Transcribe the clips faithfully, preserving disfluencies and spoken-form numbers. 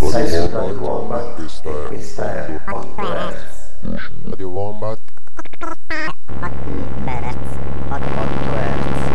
Radio Wombat, questa e è questa è otto Hertz. Radio Wombat. otto Hertz.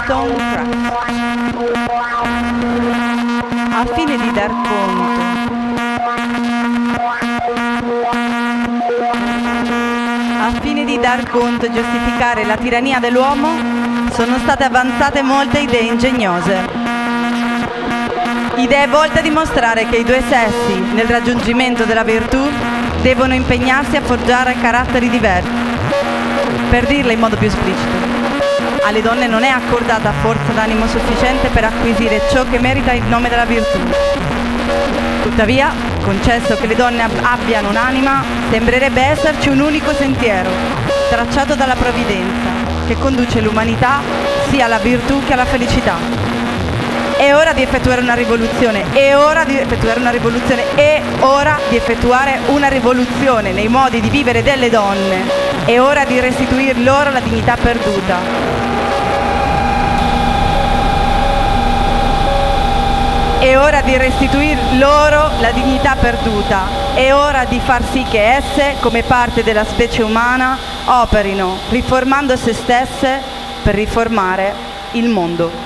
Stonecraft. A fine di dar conto A fine di dar conto e giustificare la tirannia dell'uomo, sono state avanzate molte idee ingegnose. Idee volte a dimostrare che i due sessi, nel raggiungimento della virtù, devono impegnarsi a forgiare caratteri diversi. Per dirla in modo più esplicito, alle donne non è accordata forza d'animo sufficiente per acquisire ciò che merita il nome della virtù. Tuttavia, concesso che le donne ab- abbiano un'anima, sembrerebbe esserci un unico sentiero, tracciato dalla provvidenza, che conduce l'umanità sia alla virtù che alla felicità. È ora di effettuare una rivoluzione, è ora di effettuare una rivoluzione, è ora di effettuare una rivoluzione nei modi di vivere delle donne, è ora di restituir loro la dignità perduta. È ora di restituir loro la dignità perduta, è ora di far sì che esse, come parte della specie umana, operino, riformando se stesse per riformare il mondo.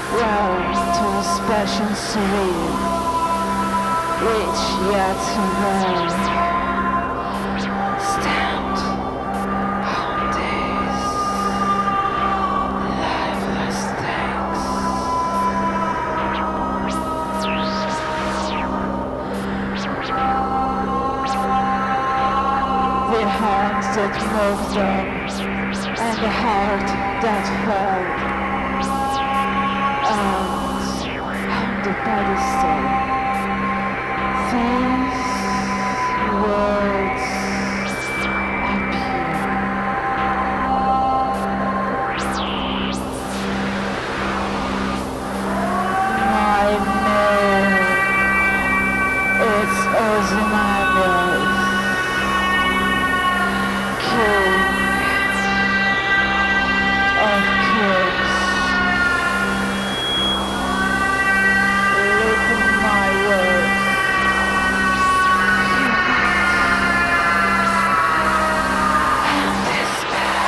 Round to the special serene, which yet to learn, stamped on these lifeless things. The hands that moved them, and the heart that felt. On the pedestal, these words appear. My name, it's Ozymandias, King of Kings. My words. And despair.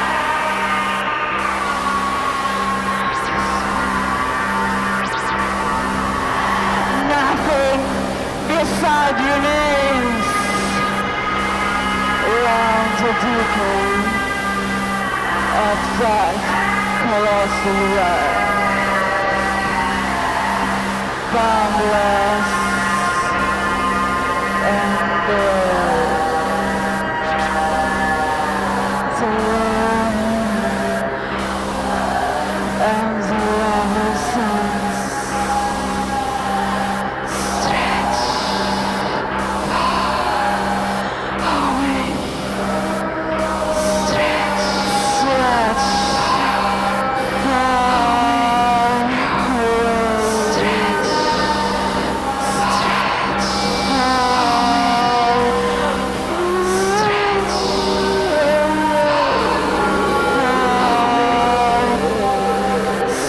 Nothing beside remains. Round the decay of that colossal world. Boundless and bare. The rain and the level suns stretch away, stretch, stretch far away, stretch. Stretch.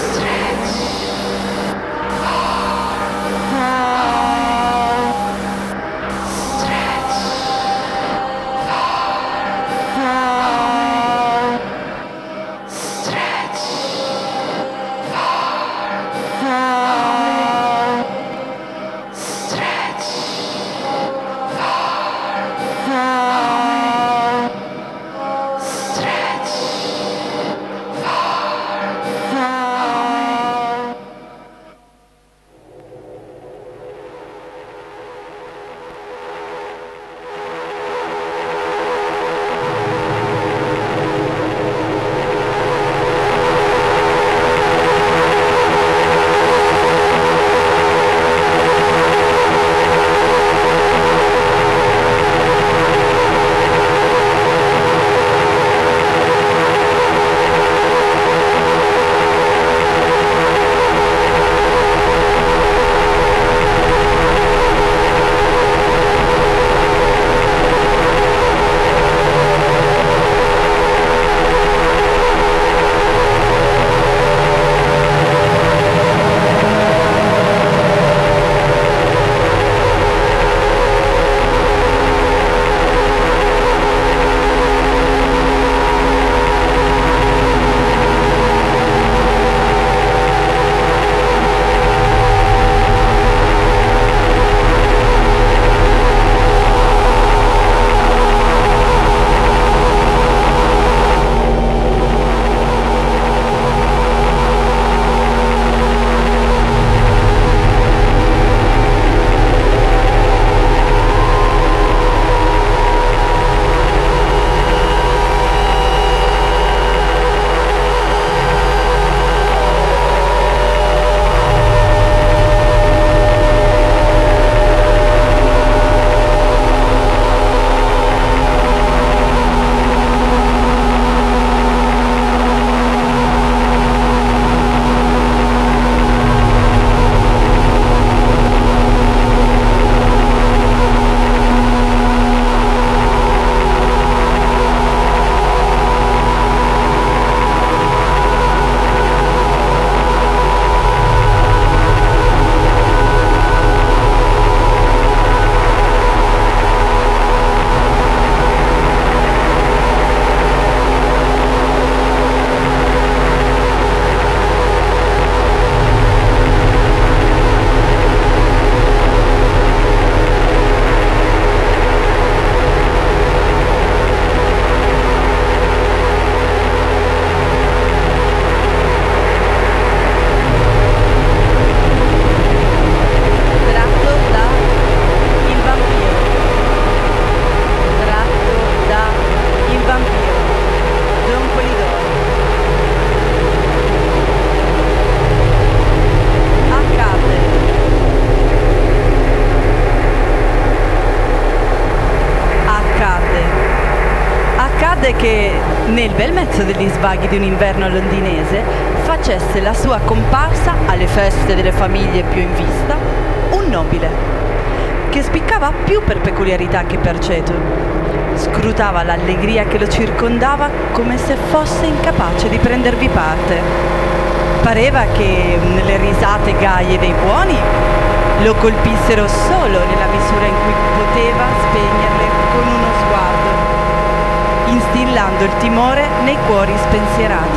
bel mezzo degli svaghi di un inverno londinese, facesse la sua comparsa alle feste delle famiglie più in vista un nobile, che spiccava più per peculiarità che per ceto. Scrutava l'allegria che lo circondava come se fosse incapace di prendervi parte. Pareva che nelle risate gaie dei buoni lo colpissero solo nella misura in cui poteva spegnerle con uno sguardo, instillando il timore nei cuori spensierati.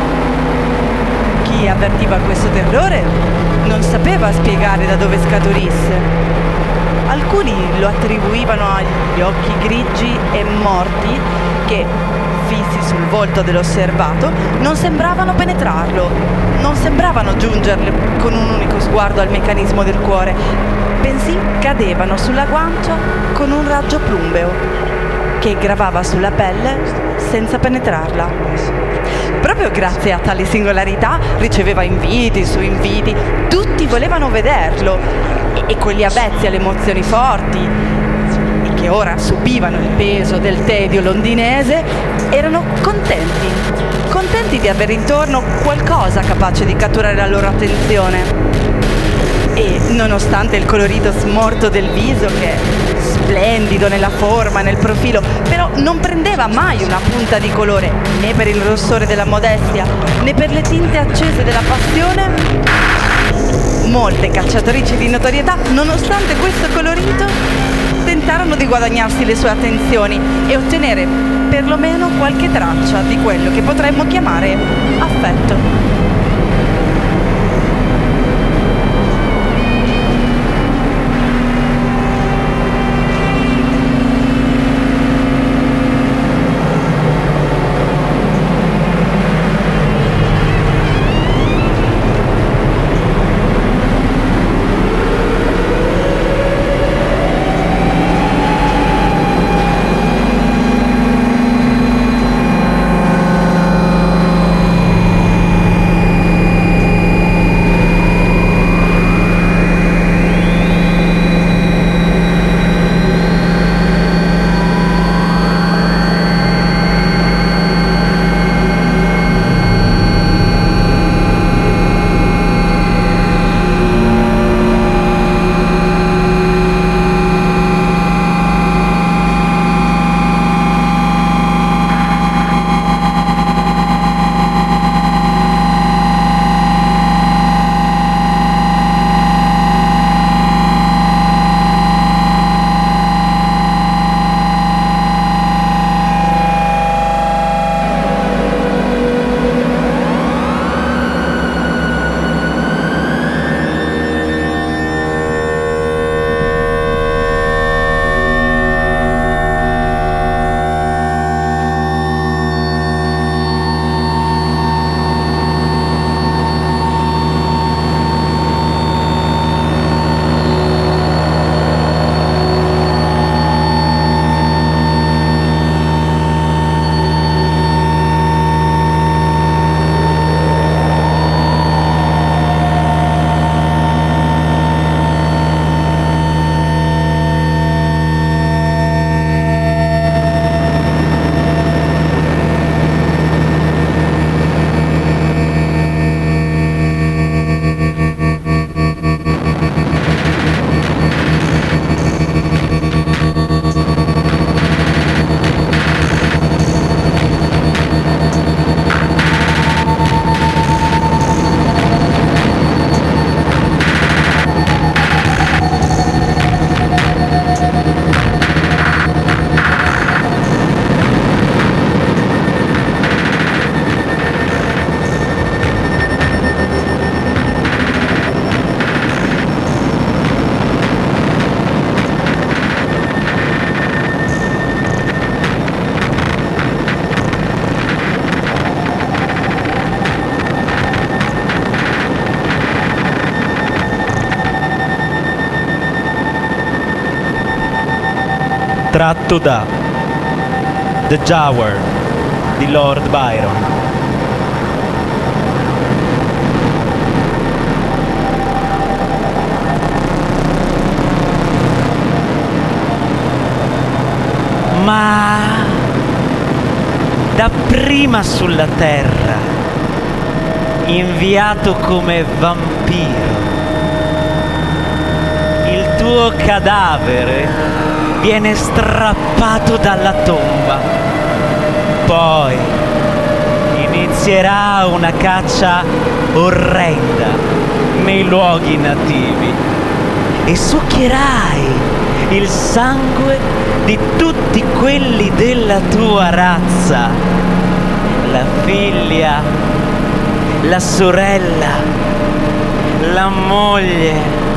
Chi avvertiva questo terrore non sapeva spiegare da dove scaturisse. Alcuni lo attribuivano agli occhi grigi e morti che, fissi sul volto dell'osservato, non sembravano penetrarlo, non sembravano giungerle con un unico sguardo al meccanismo del cuore, bensì cadevano sulla guancia con un raggio plumbeo che gravava sulla pelle senza penetrarla. Proprio grazie a tale singolarità riceveva inviti su inviti, tutti volevano vederlo e, e quegli avvezzi alle emozioni forti e che ora subivano il peso del tedio londinese erano contenti, contenti di avere intorno qualcosa capace di catturare la loro attenzione. E nonostante il colorito smorto del viso, che è splendido nella forma, nel profilo, però non prendeva mai una punta di colore, né per il rossore della modestia, né per le tinte accese della passione, molte cacciatrici di notorietà, nonostante questo colorito, tentarono di guadagnarsi le sue attenzioni e ottenere perlomeno qualche traccia di quello che potremmo chiamare affetto. tratto da The Tower di Lord Byron. Ma da prima prima sulla terra, inviato come vampiro. Il tuo cadavere viene strappato dalla tomba. Poi inizierà una caccia orrenda nei luoghi nativi e succhierai il sangue di tutti quelli della tua razza, la figlia, la sorella, la moglie.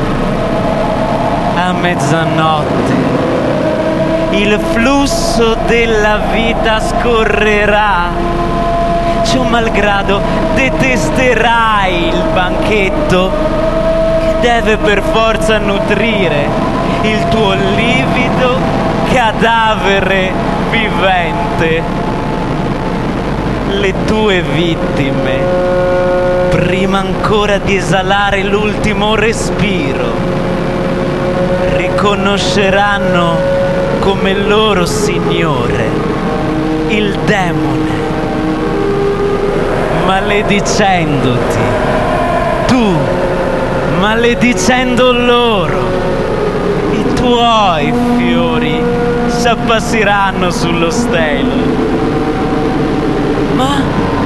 A mezzanotte il flusso della vita scorrerà. Ciò malgrado detesterai il banchetto che deve per forza nutrire il tuo livido cadavere vivente. Le tue vittime, prima ancora di esalare l'ultimo respiro, riconosceranno come loro signore il demone, maledicendoti, tu maledicendo loro. I tuoi fiori s'appassiranno sullo stelo, ma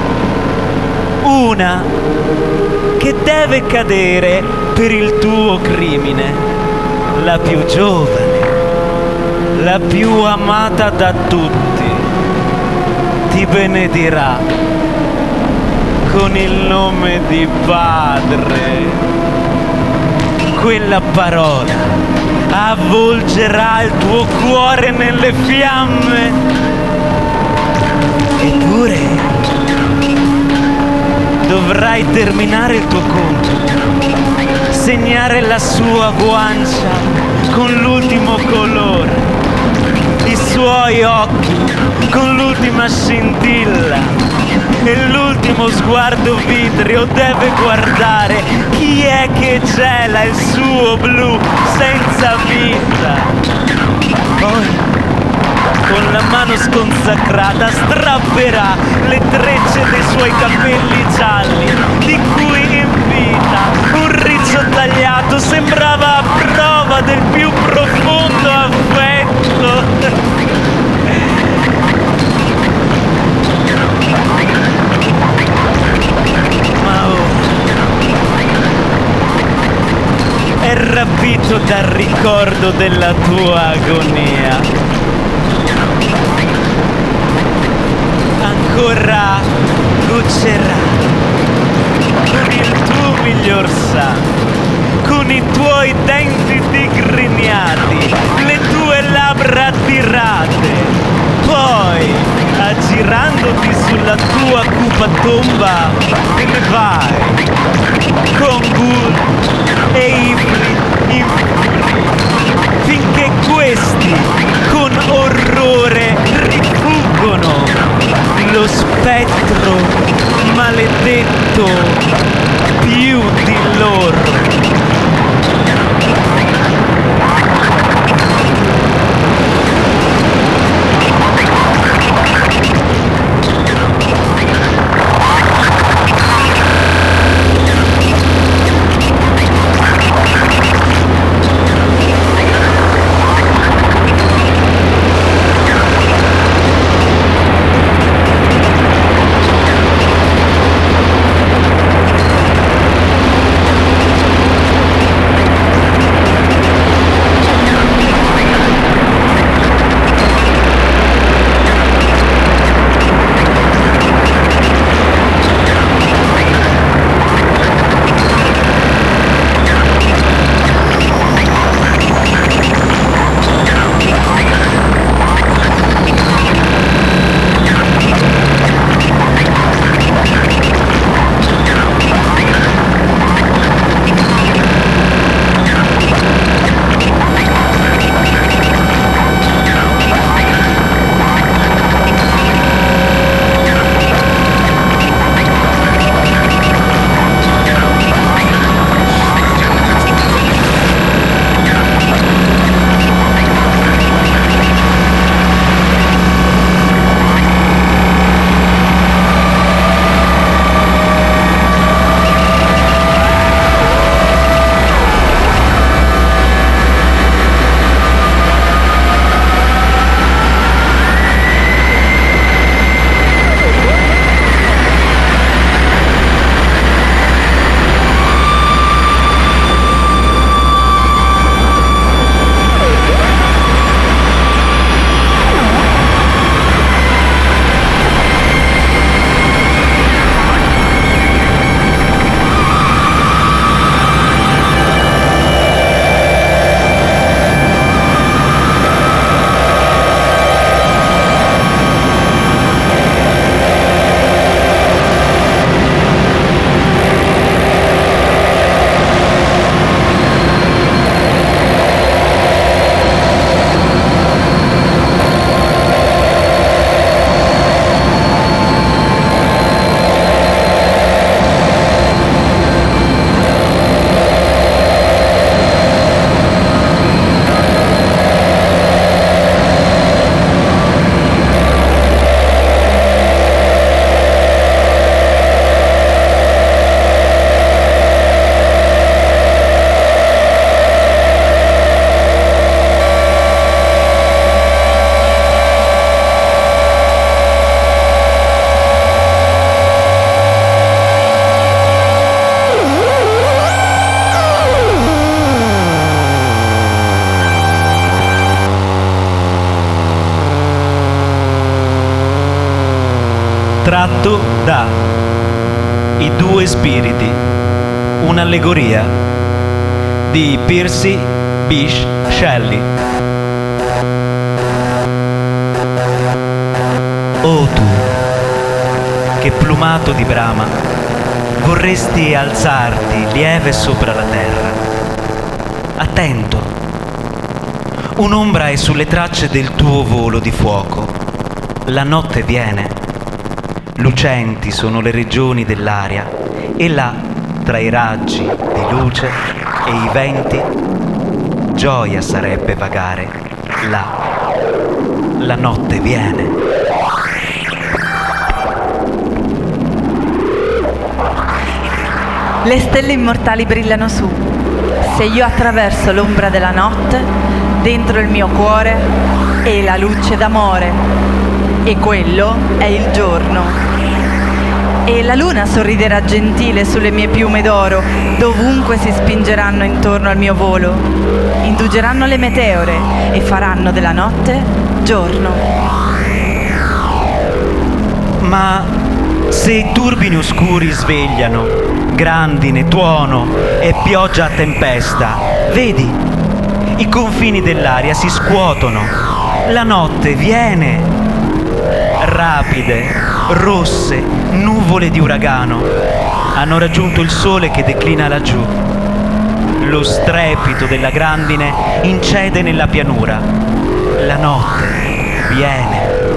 una che deve cadere per il tuo crimine, la più giovane, la più amata da tutti, ti benedirà con il nome di Padre. Quella parola avvolgerà il tuo cuore nelle fiamme. Eppure dovrai terminare il tuo conto, segnare la sua guancia con l'ultimo colore, i suoi occhi con l'ultima scintilla e l'ultimo sguardo vitreo deve guardare chi è che gela il suo blu senza vita. Poi con la mano sconsacrata strapperà le trecce dei suoi capelli gialli, di cui in vita un riccio tagliato sembrava a prova del più profondo affetto. Ma ora è rapito dal ricordo della tua agonia. Ancora goccerà con il tuo miglior sangue, con i tuoi denti digrignati, le tue labbra tirate. Poi, aggirandoti sulla tua cupa tomba, te ne vai con Ghoul e Ifrit in furia, finché questi con orrore rifuggono lo spettro maledetto più di loro. tratto da I due spiriti, un'allegoria di Percy Bysshe Shelley. O tu, che plumato di brama, vorresti alzarti lieve sopra la terra. Attento, un'ombra è sulle tracce del tuo volo di fuoco. La notte viene, lucenti sono le regioni dell'aria, e là, tra i raggi di luce e i venti, gioia sarebbe vagare là. La notte viene. Le stelle immortali brillano su. Se io attraverso l'ombra della notte, dentro il mio cuore è la luce d'amore, e quello è il giorno. E la luna sorriderà gentile sulle mie piume d'oro, dovunque si spingeranno intorno al mio volo. Indugeranno le meteore e faranno della notte giorno. Ma se i turbini oscuri svegliano, grandine, tuono e pioggia a tempesta, vedi, i confini dell'aria si scuotono, la notte viene. Rapide, rosse, nuvole di uragano hanno raggiunto il sole che declina laggiù. Lo strepito della grandine incede nella pianura. La notte viene.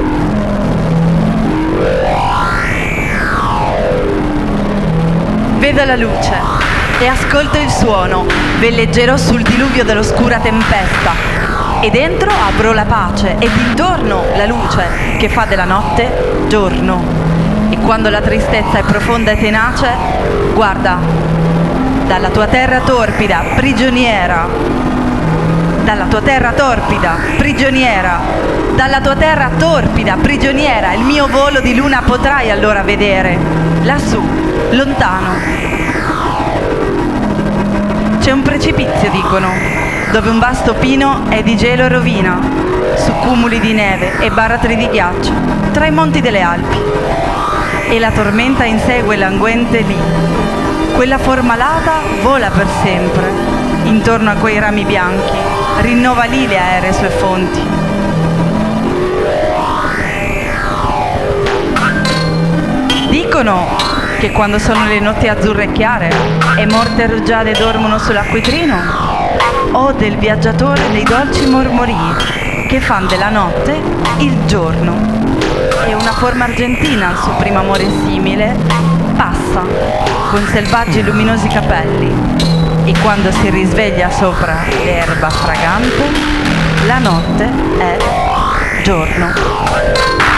Vedo la luce e ascolto il suono, velleggerò sul diluvio dell'oscura tempesta, e dentro avrò la pace ed intorno la luce che fa della notte giorno. E quando la tristezza è profonda e tenace, guarda, dalla tua terra torpida, prigioniera, dalla tua terra torpida, prigioniera, dalla tua terra torpida, prigioniera, il mio volo di luna potrai allora vedere, lassù, lontano. C'è un precipizio, dicono, dove un vasto pino è di gelo e rovina, su cumuli di neve e baratri di ghiaccio, tra i monti delle Alpi. E la tormenta insegue languente lì. Quella forma alata vola per sempre, intorno a quei rami bianchi, rinnova lì le aeree sue fonti. Dicono che quando sono le notti azzurre e chiare e morte e rugiade dormono sull'acquitrino, o del viaggiatore dei dolci mormorii che fan della notte il giorno. E una forma argentina al suo primo amore simile passa con selvaggi e luminosi capelli, e quando si risveglia sopra l'erba fragante, la notte è giorno.